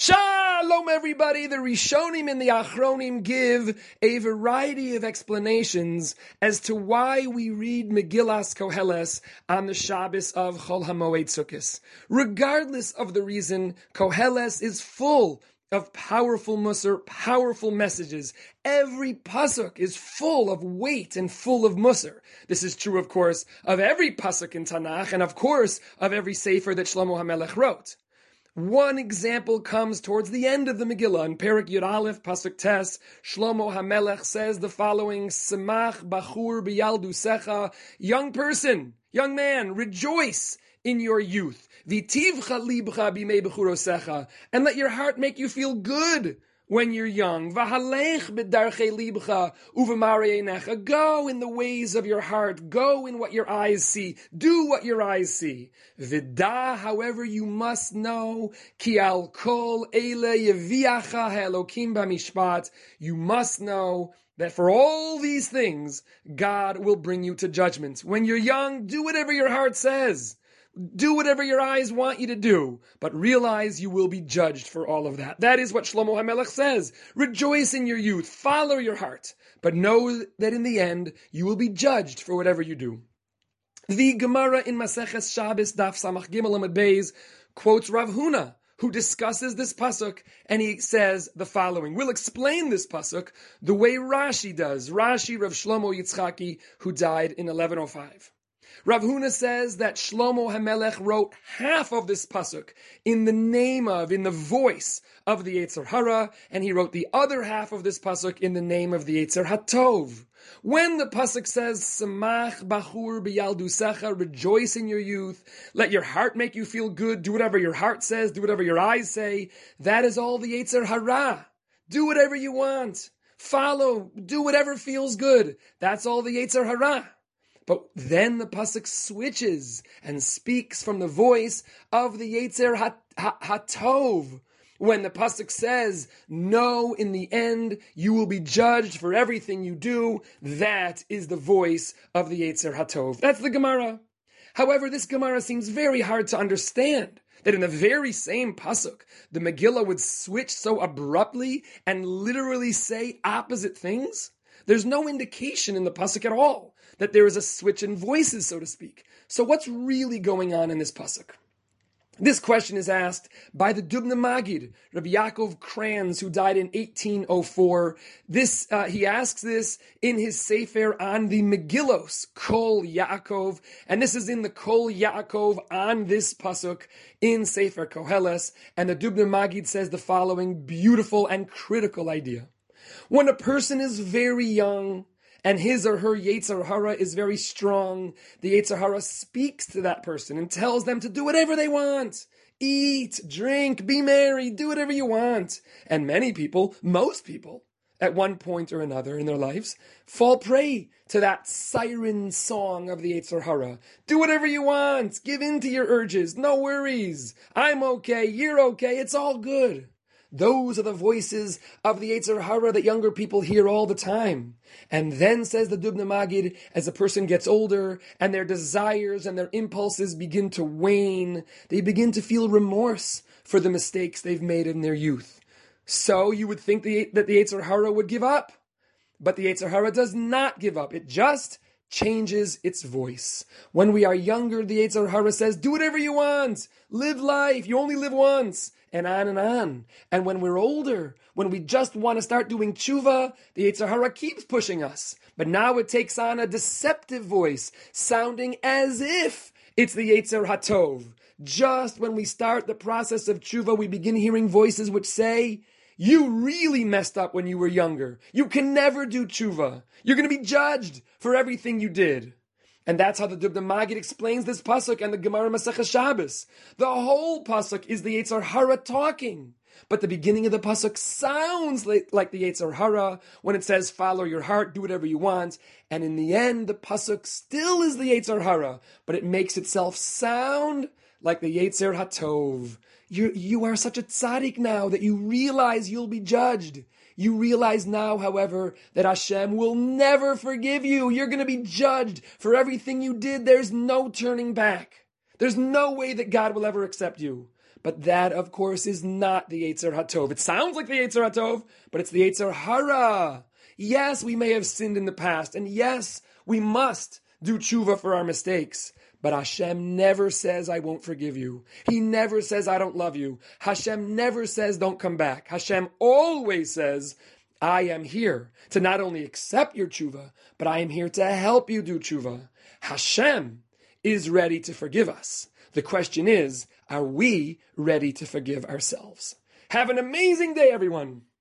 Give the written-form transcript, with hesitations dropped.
Shalom everybody! The Rishonim and the Achronim give a variety of explanations as to why we read Megillas Koheles on the Shabbos of Chol HaMoed Sukkos. Regardless of the reason, Koheles is full of powerful musar, powerful messages. Every pasuk is full of weight and full of musar. This is true, of course, of every pasuk in Tanakh, and of course, of every sefer that Shlomo HaMelech wrote. One example comes towards the end of the Megillah. In Perek Yud Aleph, Pasuk Tes, Shlomo HaMelech says the following, Semach bachur b'yaldusecha, young person, young man, rejoice in your youth. V'tivcha libcha b'mei bechurosecha, and let your heart make you feel good when you're young. V'halech b'darchei libcha u'v'marei einecha, go in the ways of your heart, go in what your eyes see, do what your eyes see. V'da, however, you must know, ki al kol eile yeviacha ha'elokim b'mishpat, you must know that for all these things, God will bring you to judgment. When you're young, do whatever your heart says. Do whatever your eyes want you to do, but realize you will be judged for all of that. That is what Shlomo HaMelech says. Rejoice in your youth, follow your heart, but know that in the end, you will be judged for whatever you do. The Gemara in Maseches Shabbos, Daf Samach Gimel Amud Beis, quotes Rav Huna, who discusses this pasuk, and he says the following. We'll explain this pasuk the way Rashi does. Rashi, Rav Shlomo Yitzchaki, who died in 1105. Rav Huna says that Shlomo HaMelech wrote half of this pasuk in the voice of the Yetzer Hara, and he wrote the other half of this pasuk in the name of the Yetzer HaTov. When the pasuk says, Samach bachur b'yaldusecha, rejoice in your youth, let your heart make you feel good, do whatever your heart says, do whatever your eyes say, that is all the Yetzer Hara. Do whatever you want. Follow, do whatever feels good. That's all the Yetzer Hara. But then the pasuk switches and speaks from the voice of the Yetzer HaTov. When the pasuk says, no, in the end, you will be judged for everything you do, that is the voice of the Yetzer HaTov. That's the Gemara. However, this Gemara seems very hard to understand. That in the very same pasuk, the Megillah would switch so abruptly and literally say opposite things. There's no indication in the pasuk at all that there is a switch in voices, so to speak. So what's really going on in this pasuk? This question is asked by the Dubna Magid, Rabbi Yaakov Kranz, who died in 1804. He asks this in his Sefer on the Megillos, Kol Yaakov, and this is in the Kol Yaakov on this pasuk in Sefer Koheles. And the Dubna Magid says the following beautiful and critical idea. When a person is very young, and his or her Yetzer Hara is very strong, the Yetzer Hara speaks to that person and tells them to do whatever they want. Eat, drink, be merry, do whatever you want. And many people, most people, at one point or another in their lives, fall prey to that siren song of the Yetzer Hara. Do whatever you want, give in to your urges, no worries. I'm okay, you're okay, it's all good. Those are the voices of the Yetzer Hara that younger people hear all the time. And then, says the Dubna Magid, as a person gets older and their desires and their impulses begin to wane, they begin to feel remorse for the mistakes they've made in their youth. So you would think that the Yetzer Hara would give up. But the Yetzer Hara does not give up. It just changes its voice. When we are younger, the Yetzer Hara says, do whatever you want. Live life. You only live once. And on and on. And when we're older, when we just want to start doing tshuva, the Yetzer Hara keeps pushing us. But now it takes on a deceptive voice, sounding as if it's the Yetzer HaTov. Just when we start the process of tshuva, we begin hearing voices which say, you really messed up when you were younger. You can never do tshuva. You're going to be judged for everything you did. And that's how the Dubna Magid explains this pasuk and the Gemara Maseches Shabbos. The whole pasuk is the Yetzer Hara talking. But the beginning of the pasuk sounds like the Yetzer Hara when it says, follow your heart, do whatever you want. And in the end, the pasuk still is the Yetzer Hara, but it makes itself sound like the Yetzer HaTov. You are such a tzaddik now that you realize you'll be judged. You realize now, however, that Hashem will never forgive you. You're going to be judged for everything you did. There's no turning back. There's no way that God will ever accept you. But that, of course, is not the Yetzer HaTov. It sounds like the Yetzer HaTov, but it's the Yetzer Hara. Yes, we may have sinned in the past, and yes, we must do tshuva for our mistakes. But Hashem never says, I won't forgive you. He never says, I don't love you. Hashem never says, don't come back. Hashem always says, I am here to not only accept your tshuva, but I am here to help you do tshuva. Hashem is ready to forgive us. The question is, are we ready to forgive ourselves? Have an amazing day, everyone.